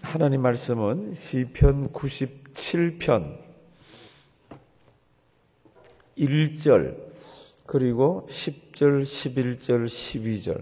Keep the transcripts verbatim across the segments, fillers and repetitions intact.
하나님 말씀은 시편 구십칠 편 일 절 그리고 십 절, 십일 절, 십이 절.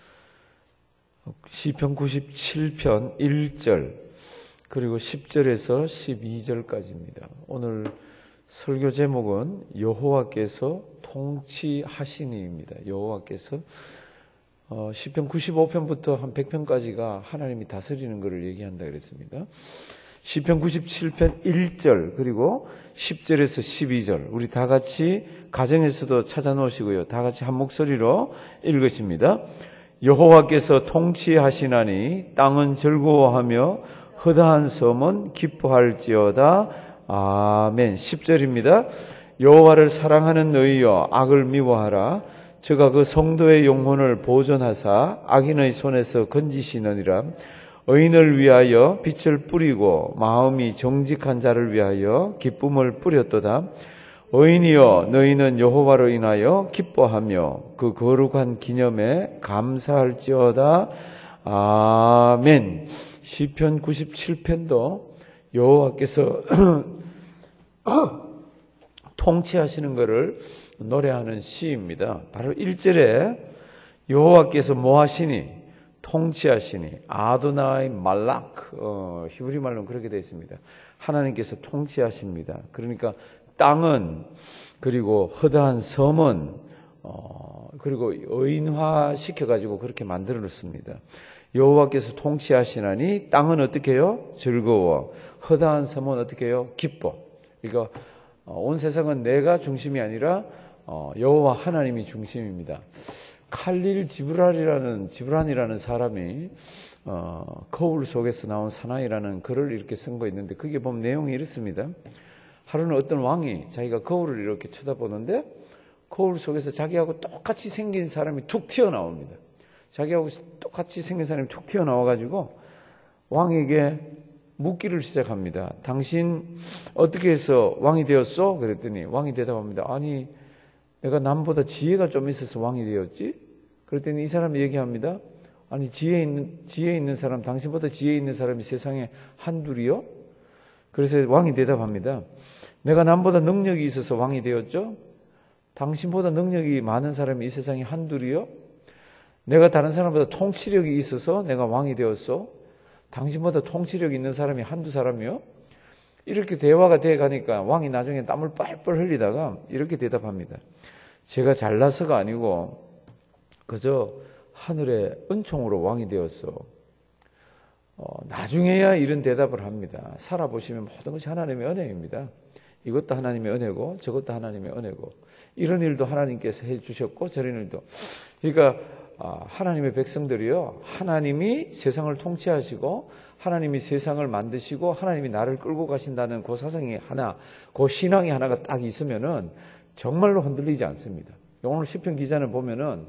시편 구십칠 편 일 절 그리고 십 절에서 십이 절까지입니다. 오늘 설교 제목은 여호와께서 통치하시니입니다. 여호와께서 어, 시편 구십오 편부터 한 백 편까지가 하나님이 다스리는 것을 얘기한다 그랬습니다. 시편 구십칠 편 일 절 그리고 십 절에서 십이 절 우리 다 같이 가정에서도 찾아놓으시고요. 다 같이 한 목소리로 읽으십니다. 여호와께서 통치하시나니 땅은 즐거워하며 허다한 섬은 기뻐할지어다. 아멘. 십 절입니다. 여호와를 사랑하는 너희여 악을 미워하라. 저가 그 성도의 영혼을 보존하사 악인의 손에서 건지시느니라. 의인을 위하여 빛을 뿌리고 마음이 정직한 자를 위하여 기쁨을 뿌렸도다. 의인이여 너희는 여호와로 인하여 기뻐하며 그 거룩한 기념에 감사할지어다. 아멘. 시편 구십칠 편도 여호와께서 통치하시는 것을 노래하는 시입니다. 바로 일 절에 여호와께서 뭐 하시니? 통치하시니. 아도나이 말락. 어, 히브리 말로는 그렇게 되어 있습니다. 하나님께서 통치하십니다. 그러니까 땅은, 그리고 허다한 섬은, 어, 그리고 의인화 시켜가지고 그렇게 만들어 놓습니다. 여호와께서 통치하시나니 땅은 어떻게 해요? 즐거워. 허다한 섬은 어떻게 해요? 기뻐. 그러니까 온 세상은 내가 중심이 아니라 여호와 하나님이 중심입니다. 칼릴 지브란이라는 지브란이라는 사람이 어, 거울 속에서 나온 사나이라는 글을 이렇게 쓴 거 있는데 그게 보면 내용이 이렇습니다. 하루는 어떤 왕이 자기가 거울을 이렇게 쳐다보는데 거울 속에서 자기하고 똑같이 생긴 사람이 툭 튀어나옵니다. 자기하고 똑같이 생긴 사람이 툭 튀어나와가지고 왕에게 묻기를 시작합니다. 당신 어떻게 해서 왕이 되었어? 그랬더니 왕이 대답합니다. 아니 내가 남보다 지혜가 좀 있어서 왕이 되었지? 그랬더니 이 사람이 얘기합니다. 아니 지혜 있는, 지혜 있는 사람, 당신보다 지혜 있는 사람이 세상에 한둘이요? 그래서 왕이 대답합니다. 내가 남보다 능력이 있어서 왕이 되었죠? 당신보다 능력이 많은 사람이 이 세상에 한둘이요? 내가 다른 사람보다 통치력이 있어서 내가 왕이 되었어? 당신보다 통치력 있는 사람이 한두 사람이요? 이렇게 대화가 돼 가니까 왕이 나중에 땀을 뻘뻘 흘리다가 이렇게 대답합니다. 제가 잘나서가 아니고 그저 하늘의 은총으로 왕이 되었어. 어, 나중에야 이런 대답을 합니다. 살아보시면 모든 것이 하나님의 은혜입니다. 이것도 하나님의 은혜고 저것도 하나님의 은혜고 이런 일도 하나님께서 해주셨고 저런 일도. 그러니까 하나님의 백성들이요. 하나님이 세상을 통치하시고 하나님이 세상을 만드시고 하나님이 나를 끌고 가신다는 그 사상이 하나, 그 신앙이 하나가 딱 있으면은 정말로 흔들리지 않습니다. 오늘 시편 기자는 보면은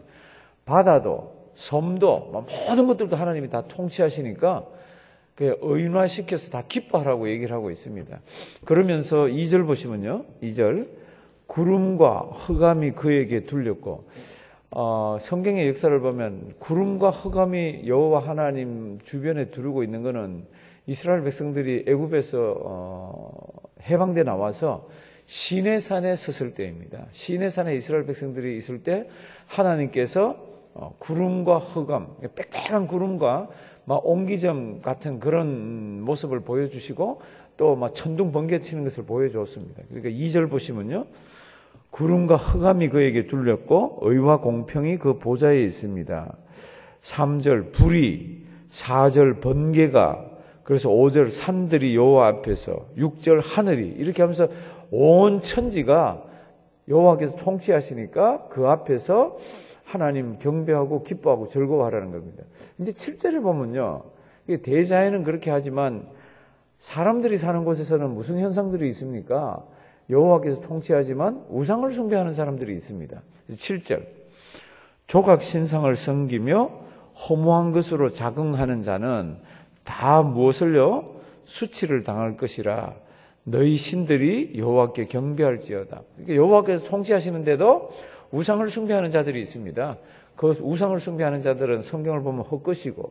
바다도 섬도 모든 것들도 하나님이 다 통치하시니까 그 의인화시켜서 다 기뻐하라고 얘기를 하고 있습니다. 그러면서 이 절 보시면요. 이 절 구름과 흑암이 그에게 둘렸고 어, 성경의 역사를 보면 구름과 흑암이 여호와 하나님 주변에 두르고 있는 것은 이스라엘 백성들이 애굽에서 어, 해방돼 나와서 시내산에 섰을 때입니다. 시내산에 이스라엘 백성들이 있을 때 하나님께서 어, 구름과 흑암, 빽빽한 구름과 막 옹기점 같은 그런 모습을 보여주시고 또 막 천둥 번개 치는 것을 보여주었습니다. 그러니까 이 절 보시면요. 구름과 흑암이 그에게 둘렸고 의와 공평이 그 보좌에 있습니다. 삼 절 불이, 사 절 번개가, 그래서 오 절 산들이 여호와 앞에서, 육 절 하늘이 이렇게 하면서 온 천지가 여호와께서 통치하시니까 그 앞에서 하나님 경배하고 기뻐하고 즐거워하라는 겁니다. 이제 칠 절에 보면요. 대자연은 그렇게 하지만 사람들이 사는 곳에서는 무슨 현상들이 있습니까? 여호와께서 통치하지만 우상을 숭배하는 사람들이 있습니다. 칠 절 조각 신상을 섬기며 허무한 것으로 자긍하는 자는 다 무엇을요? 수치를 당할 것이라 너희 신들이 여호와께 경배할지어다. 그러니까 여호와께서 통치하시는데도 우상을 숭배하는 자들이 있습니다. 그 우상을 숭배하는 자들은 성경을 보면 헛것이고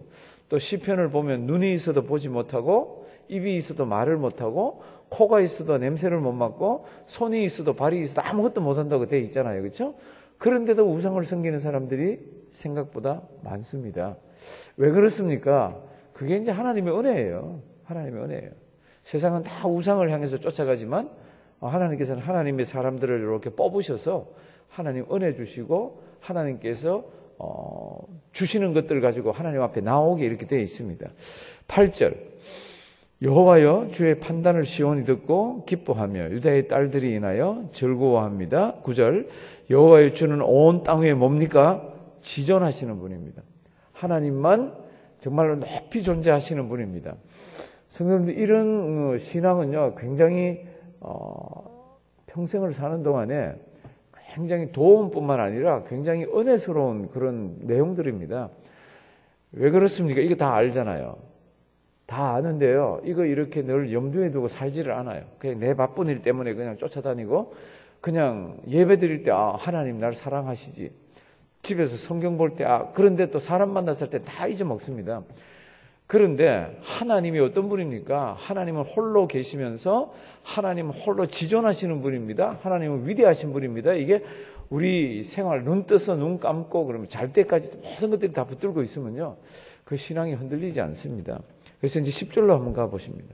또 시편을 보면 눈이 있어도 보지 못하고 입이 있어도 말을 못하고 코가 있어도 냄새를 못 맡고 손이 있어도 발이 있어도 아무것도 못한다고 되어 있잖아요. 그렇죠? 그런데도 우상을 섬기는 사람들이 생각보다 많습니다. 왜 그렇습니까? 그게 이제 하나님의 은혜예요. 하나님의 은혜예요. 세상은 다 우상을 향해서 쫓아가지만 하나님께서는 하나님의 사람들을 이렇게 뽑으셔서 하나님 은혜 주시고 하나님께서 어, 주시는 것들을 가지고 하나님 앞에 나오게 이렇게 되어 있습니다. 팔 절 여호와여 주의 판단을 시온이 듣고 기뻐하며 유다의 딸들이 인하여 즐거워합니다. 구 절 여호와의 주는 온 땅 위에 뭡니까? 지존하시는 분입니다. 하나님만 정말로 높이 존재하시는 분입니다. 성도님들 이런 신앙은요 굉장히 어, 평생을 사는 동안에 굉장히 도움뿐만 아니라 굉장히 은혜스러운 그런 내용들입니다. 왜 그렇습니까? 이거 다 알잖아요. 다 아는데요. 이거 이렇게 늘 염두에 두고 살지를 않아요. 그냥 내 바쁜 일 때문에 그냥 쫓아다니고 그냥 예배 드릴 때 아, 하나님 날 사랑하시지. 집에서 성경 볼 때 아, 그런데 또 사람 만났을 때 다 잊어먹습니다. 그런데 하나님이 어떤 분입니까? 하나님은 홀로 계시면서 하나님은 홀로 지존하시는 분입니다. 하나님은 위대하신 분입니다. 이게 우리 생활 눈 떠서 눈 감고 그러면 잘 때까지 모든 것들이 다 붙들고 있으면요. 그 신앙이 흔들리지 않습니다. 그래서 이제 십 절로 한번 가보십니다.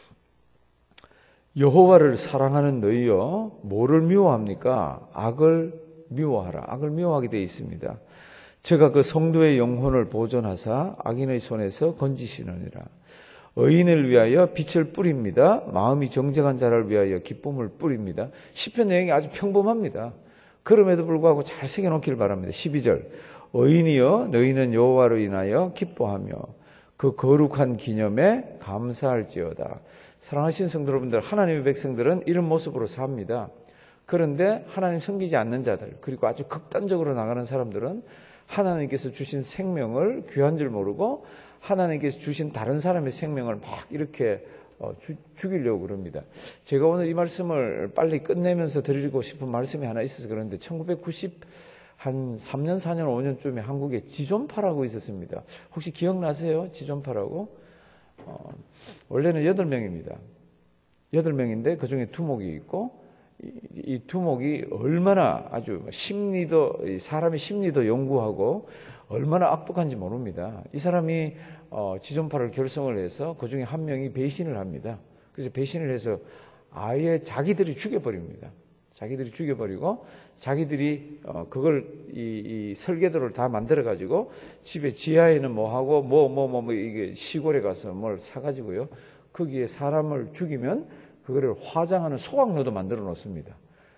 여호와를 사랑하는 너희여 뭐를 미워합니까? 악을 미워하라. 악을 미워하게 되어 있습니다. 제가 그 성도의 영혼을 보존하사 악인의 손에서 건지시느니라. 의인을 위하여 빛을 뿌립니다. 마음이 정직한 자를 위하여 기쁨을 뿌립니다. 시편 내용이 아주 평범합니다. 그럼에도 불구하고 잘 새겨놓기를 바랍니다. 십이 절 의인이여 너희는 여호와로 인하여 기뻐하며 그 거룩한 기념에 감사할지어다. 사랑하시는 성도 여러분들, 하나님의 백성들은 이런 모습으로 삽니다. 그런데 하나님 섬기지 않는 자들, 그리고 아주 극단적으로 나가는 사람들은 하나님께서 주신 생명을 귀한 줄 모르고 하나님께서 주신 다른 사람의 생명을 막 이렇게 어, 주, 죽이려고 그럽니다. 제가 오늘 이 말씀을 빨리 끝내면서 드리고 싶은 말씀이 하나 있어서 그런데 천구백구십 한 삼 년, 사 년, 오 년쯤에 한국에 지존파라고 있었습니다. 혹시 기억나세요? 지존파라고? 어, 원래는 여덟 명입니다. 여덟 명인데 그 중에 두목이 있고 이, 이 두목이 얼마나 아주 심리도 사람의 심리도 연구하고 얼마나 악독한지 모릅니다. 이 사람이 어, 지존파를 결성을 해서 그 중에 한 명이 배신을 합니다. 그래서 배신을 해서 아예 자기들이 죽여버립니다. 자기들이 죽여버리고 자기들이 어, 그걸 이, 이 설계도를 다 만들어 가지고 집에 지하에는 뭐 하고 뭐 뭐 뭐 뭐 이게 시골에 가서 뭘 사가지고요 거기에 사람을 죽이면 그거를 화장하는 소각로도 만들어 놓습니다.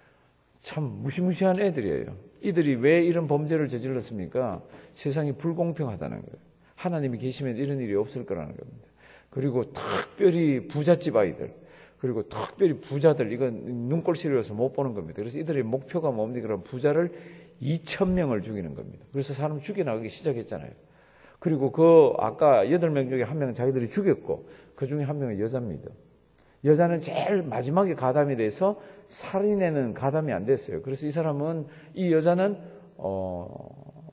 참 무시무시한 애들이에요. 이들이 왜 이런 범죄를 저질렀습니까? 세상이 불공평하다는 거예요. 하나님이 계시면 이런 일이 없을 거라는 겁니다. 그리고 특별히 부잣집 아이들, 그리고 특별히 부자들, 이건 눈꼴시려서 못 보는 겁니다. 그래서 이들의 목표가 뭡니까? 그럼 부자를 이천 명을 죽이는 겁니다. 그래서 사람 죽여나가기 시작했잖아요. 그리고 그 아까 여덟 명 중에 한 명은 자기들이 죽였고 그 중에 한 명은 여자입니다. 여자는 제일 마지막에 가담이 돼서 살인에는 가담이 안 됐어요. 그래서 이 사람은, 이 여자는, 어,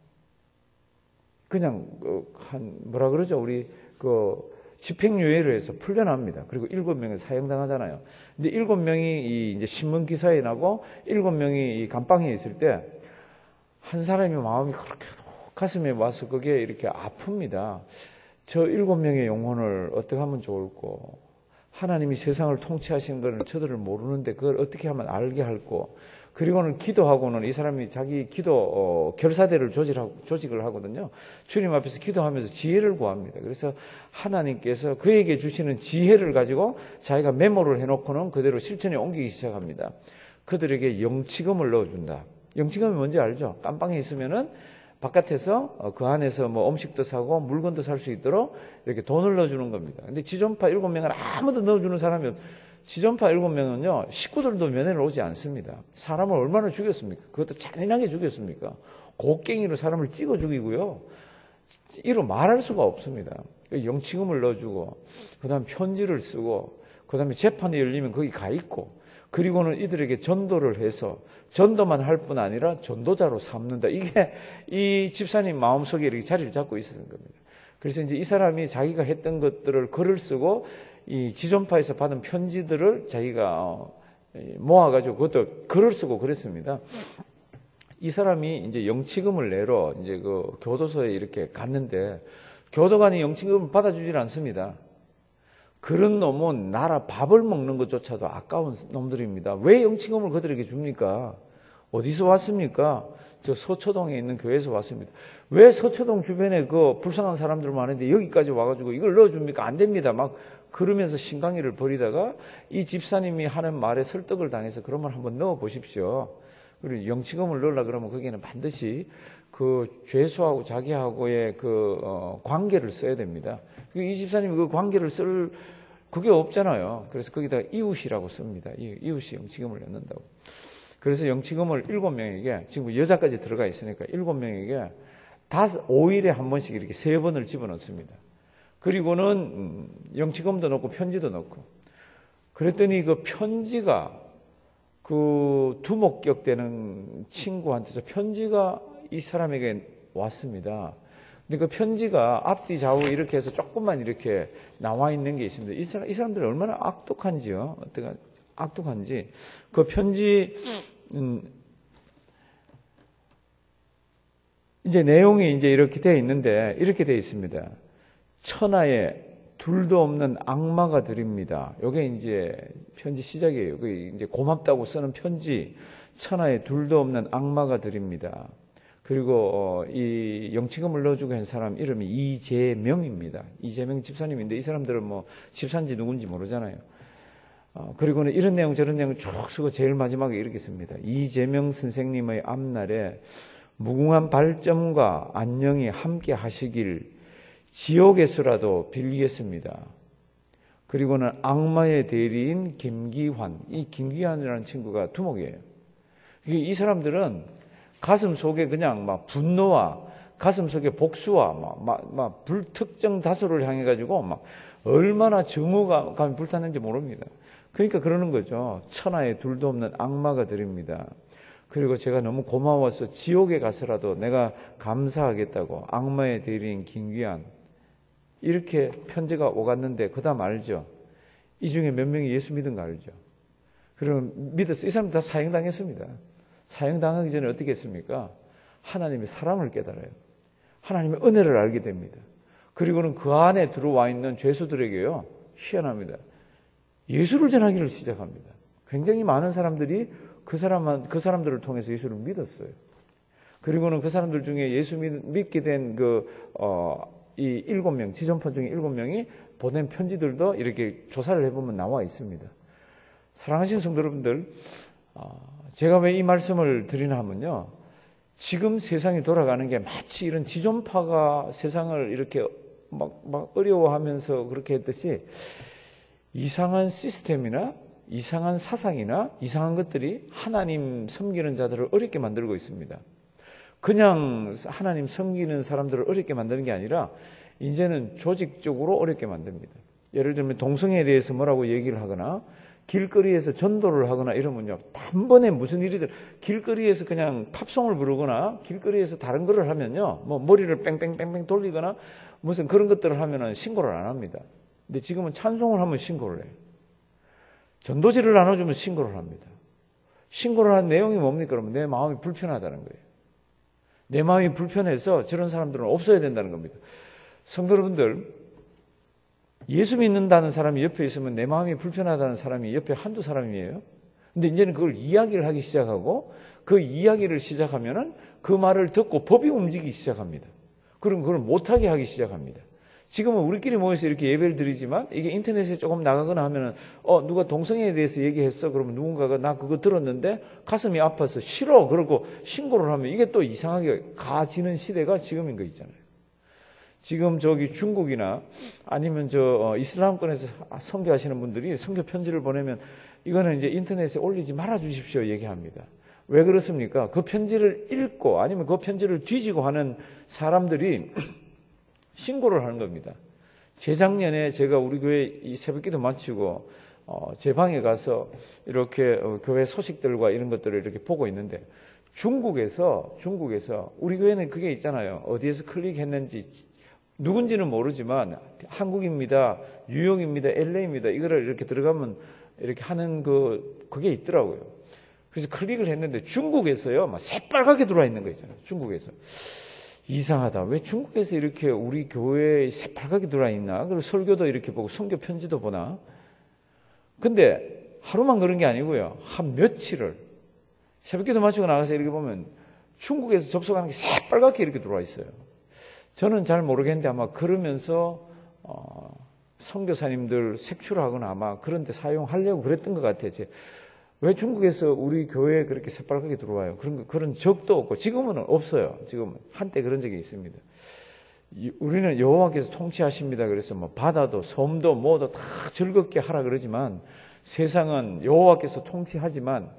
그냥, 한, 뭐라 그러죠? 우리, 그, 집행유예로 해서 풀려납니다. 그리고 일곱 명이 사형당하잖아요. 근데 일곱 명이 이 이제 신문 기사에 나고 일곱 명이 이 감방에 있을 때 한 사람이 마음이 그렇게 가슴에 와서 그게 이렇게 아픕니다. 저 일곱 명의 영혼을 어떻게 하면 좋을꼬? 하나님이 세상을 통치하시는 것을 저들을 모르는데 그걸 어떻게 하면 알게 할꼬? 그리고는 기도하고는 이 사람이 자기 기도 어, 결사대를 조직하고, 조직을 하거든요. 주님 앞에서 기도하면서 지혜를 구합니다. 그래서 하나님께서 그에게 주시는 지혜를 가지고 자기가 메모를 해놓고는 그대로 실천에 옮기기 시작합니다. 그들에게 영치금을 넣어준다. 영치금이 뭔지 알죠? 깜빵에 있으면은 바깥에서 그 안에서 뭐 음식도 사고 물건도 살 수 있도록 이렇게 돈을 넣어주는 겁니다. 근데 지존파 일곱 명은 아무도 넣어주는 사람이 없. 지존파 일곱 명은요 식구들도 면회를 오지 않습니다. 사람을 얼마나 죽였습니까? 그것도 잔인하게 죽였습니까? 곡괭이로 사람을 찍어 죽이고요. 이로 말할 수가 없습니다. 영치금을 넣어주고 그다음 편지를 쓰고 그다음에 재판이 열리면 거기 가 있고 그리고는 이들에게 전도를 해서 전도만 할 뿐 아니라 전도자로 삼는다. 이게 이 집사님 마음속에 이렇게 자리를 잡고 있었던 겁니다. 그래서 이제 이 사람이 자기가 했던 것들을 글을 쓰고 이 지존파에서 받은 편지들을 자기가 모아가지고 그것도 글을 쓰고 그랬습니다. 이 사람이 이제 영치금을 내러 이제 그 교도소에 이렇게 갔는데 교도관이 영치금을 받아주질 않습니다. 그런 놈은 나라 밥을 먹는 것조차도 아까운 놈들입니다. 왜 영치금을 그들에게 줍니까? 어디서 왔습니까? 저 서초동에 있는 교회에서 왔습니다. 왜 서초동 주변에 그 불쌍한 사람들 많은데 여기까지 와가지고 이걸 넣어줍니까? 안 됩니다. 막 그러면서 신강의를 벌이다가 이 집사님이 하는 말에 설득을 당해서 그러면 한번 넣어 보십시오. 그리고 영치금을 넣으려 그러면 거기는 반드시 그 죄수하고 자기하고의 그 어, 관계를 써야 됩니다. 이 집사님이 그 관계를 쓸 그게 없잖아요. 그래서 거기다가 이웃이라고 씁니다. 이웃이 영치금을 넣는다고. 그래서 영치금을 일곱 명에게 지금 여자까지 들어가 있으니까 일곱 명에게 다섯 오 일에 한 번씩 이렇게 세 번을 집어넣습니다. 그리고는 영치금도 넣고 편지도 넣고. 그랬더니 그 편지가 그 두목격되는 친구한테서 편지가 이 사람에게 왔습니다. 근데 그 편지가 앞뒤 좌우 이렇게 해서 조금만 이렇게 나와 있는 게 있습니다. 이 사람, 이 사람들이 얼마나 악독한지요. 어떻게 악독한지. 그 편지, 음, 이제 내용이 이제 이렇게 되어 있는데, 이렇게 되어 있습니다. 천하에 둘도 없는 악마가 드립니다. 요게 이제 편지 시작이에요. 그게 이제 고맙다고 쓰는 편지. 천하에 둘도 없는 악마가 드립니다. 그리고 이 영치금을 넣어주고 한 사람 이름이 이재명입니다. 이재명 집사님인데 이 사람들은 뭐 집사인지 누군지 모르잖아요. 어, 그리고는 이런 내용 저런 내용 쭉 쓰고 제일 마지막에 이렇게 씁니다. 이재명 선생님의 앞날에 무궁한 발전과 안녕이 함께 하시길 지옥에서라도 빌리겠습니다. 그리고는 악마의 대리인 김기환, 이 김기환이라는 친구가 두목이에요. 이 사람들은 가슴 속에 그냥 막 분노와 가슴 속에 복수와 막, 막, 막 불특정 다수를 향해 가지고 막 얼마나 증오가 감이 불탔는지 모릅니다. 그러니까 그러는 거죠. 천하에 둘도 없는 악마가 드립니다. 그리고 제가 너무 고마워서 지옥에 가서라도 내가 감사하겠다고 악마의 대리인 김기환 이렇게 편지가 오갔는데 그 다음 알죠. 이 중에 몇 명이 예수 믿은 거 알죠. 그럼 믿었어요. 이 사람 다 사형당했습니다. 사형당하기 전에 어떻게 했습니까? 하나님의 사랑을 깨달아요. 하나님의 은혜를 알게 됩니다. 그리고는 그 안에 들어와 있는 죄수들에게요. 희한합니다. 예수를 전하기를 시작합니다. 굉장히 많은 사람들이 그 사람만, 그 사람들을 통해서 예수를 믿었어요. 그리고는 그 사람들 중에 예수 믿, 믿게 된 그, 어, 이 일곱 명, 지존파 중에 일곱 명이 보낸 편지들도 이렇게 조사를 해보면 나와 있습니다. 사랑하시는 성도 여러분들, 어, 제가 왜 이 말씀을 드리나 하면요. 지금 세상이 돌아가는 게 마치 이런 지존파가 세상을 이렇게 막, 막 어려워하면서 그렇게 했듯이 이상한 시스템이나 이상한 사상이나 이상한 것들이 하나님 섬기는 자들을 어렵게 만들고 있습니다. 그냥 하나님 섬기는 사람들을 어렵게 만드는 게 아니라 이제는 조직적으로 어렵게 만듭니다. 예를 들면 동성애에 대해서 뭐라고 얘기를 하거나 길거리에서 전도를 하거나 이러면요. 단번에 무슨 일이든 길거리에서 그냥 팝송을 부르거나 길거리에서 다른 거를 하면요. 뭐 머리를 뺑뺑뺑뺑 돌리거나 무슨 그런 것들을 하면은 신고를 안 합니다. 근데 지금은 찬송을 하면 신고를 해요. 전도지를 나눠주면 신고를 합니다. 신고를 한 내용이 뭡니까? 그러면 내 마음이 불편하다는 거예요. 내 마음이 불편해서 저런 사람들은 없어야 된다는 겁니다. 성도 여러분들, 예수 믿는다는 사람이 옆에 있으면 내 마음이 불편하다는 사람이 옆에 한두 사람이에요. 근데 이제는 그걸 이야기를 하기 시작하고 그 이야기를 시작하면은 그 말을 듣고 법이 움직이기 시작합니다. 그럼 그걸 못하게 하기 시작합니다. 지금은 우리끼리 모여서 이렇게 예배를 드리지만 이게 인터넷에 조금 나가거나 하면은 어 누가 동성애에 대해서 얘기했어. 그러면 누군가가 나 그거 들었는데 가슴이 아파서 싫어. 그러고 신고를 하면 이게 또 이상하게 가지는 시대가 지금인 거 있잖아요. 지금 저기 중국이나 아니면 저 이슬람권에서 선교하시는 분들이 선교 편지를 보내면 이거는 이제 인터넷에 올리지 말아 주십시오 얘기합니다. 왜 그렇습니까? 그 편지를 읽고 아니면 그 편지를 뒤지고 하는 사람들이 신고를 하는 겁니다. 재작년에 제가 우리 교회 이 새벽기도 마치고 어, 제 방에 가서 이렇게 어, 교회 소식들과 이런 것들을 이렇게 보고 있는데 중국에서 중국에서 우리 교회는 그게 있잖아요. 어디에서 클릭했는지 누군지는 모르지만 한국입니다, 뉴욕입니다, 엘에이입니다 이거를 이렇게 들어가면 이렇게 하는 그 그게 있더라고요. 그래서 클릭을 했는데 중국에서요 막 새빨갛게 들어와 있는 거 있잖아요. 중국에서 이상하다. 왜 중국에서 이렇게 우리 교회에 새빨갛게 들어와 있나? 그리고 설교도 이렇게 보고 선교 편지도 보나? 근데 하루만 그런 게 아니고요. 한 며칠을 새벽기도 마치고 나가서 이렇게 보면 중국에서 접속하는 게 새빨갛게 이렇게 들어와 있어요. 저는 잘 모르겠는데 아마 그러면서 어, 선교사님들 색출하거나 아마 그런 데 사용하려고 그랬던 것 같아요. 제. 왜 중국에서 우리 교회에 그렇게 새빨갛게 들어와요? 그런, 그런 적도 없고, 지금은 없어요. 지금 한때 그런 적이 있습니다. 이, 우리는 여호와께서 통치하십니다. 그래서 뭐 바다도 섬도 뭐도 다 즐겁게 하라 그러지만 세상은 여호와께서 통치하지만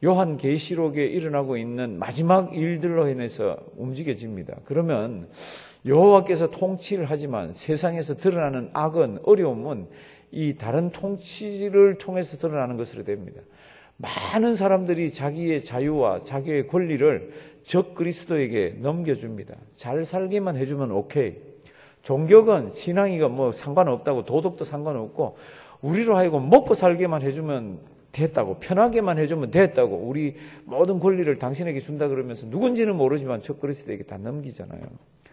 요한계시록에 일어나고 있는 마지막 일들로 인해서 움직여집니다. 그러면 여호와께서 통치를 하지만 세상에서 드러나는 악은, 어려움은 이 다른 통치를 통해서 드러나는 것으로 됩니다. 많은 사람들이 자기의 자유와 자기의 권리를 적 그리스도에게 넘겨줍니다. 잘 살기만 해주면 오케이. 종교건 신앙이건 뭐 상관없다고, 도덕도 상관없고 우리로 하여금 먹고 살게만 해주면 됐다고, 편하게만 해주면 됐다고, 우리 모든 권리를 당신에게 준다 그러면서 누군지는 모르지만 적 그리스도에게 다 넘기잖아요.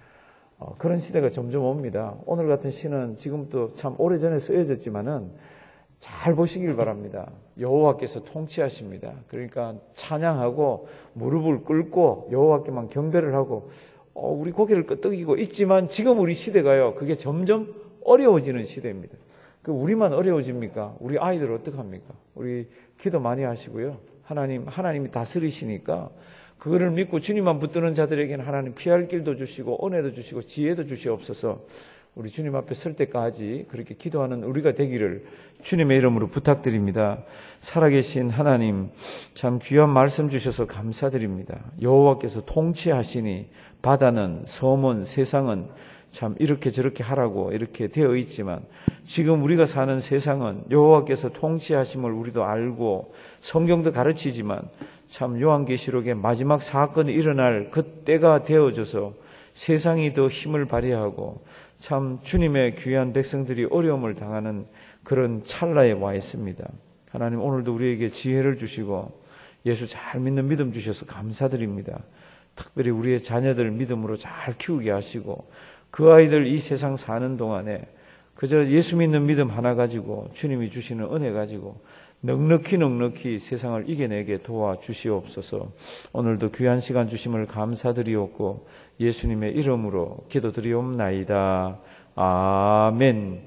어, 그런 시대가 점점 옵니다. 오늘 같은 시는 지금부터 참 오래전에 쓰여졌지만은 잘 보시길 바랍니다. 여호와께서 통치하십니다. 그러니까 찬양하고 무릎을 꿇고 여호와께만 경배를 하고 어, 우리 고개를 끄덕이고 있지만 지금 우리 시대가요, 그게 점점 어려워지는 시대입니다. 그 우리만 어려워집니까? 우리 아이들 어떡합니까? 우리 기도 많이 하시고요. 하나님, 하나님이 다스리시니까 그거를 믿고 주님만 붙드는 자들에게는 하나님 피할 길도 주시고 은혜도 주시고 지혜도 주시옵소서. 우리 주님 앞에 설 때까지 그렇게 기도하는 우리가 되기를 주님의 이름으로 부탁드립니다. 살아계신 하나님, 참 귀한 말씀 주셔서 감사드립니다. 여호와께서 통치하시니 바다는, 섬은, 세상은 참 이렇게 저렇게 하라고 이렇게 되어 있지만 지금 우리가 사는 세상은 여호와께서 통치하심을 우리도 알고 성경도 가르치지만 참 요한계시록의 마지막 사건이 일어날 그때가 되어져서 세상이 더 힘을 발휘하고 참 주님의 귀한 백성들이 어려움을 당하는 그런 찰나에 와 있습니다. 하나님, 오늘도 우리에게 지혜를 주시고 예수 잘 믿는 믿음 주셔서 감사드립니다. 특별히 우리의 자녀들 믿음으로 잘 키우게 하시고 그 아이들 이 세상 사는 동안에 그저 예수 믿는 믿음 하나 가지고 주님이 주시는 은혜 가지고 넉넉히 넉넉히 세상을 이겨내게 도와주시옵소서. 오늘도 귀한 시간 주심을 감사드리옵고 예수님의 이름으로 기도드리옵나이다. 아멘.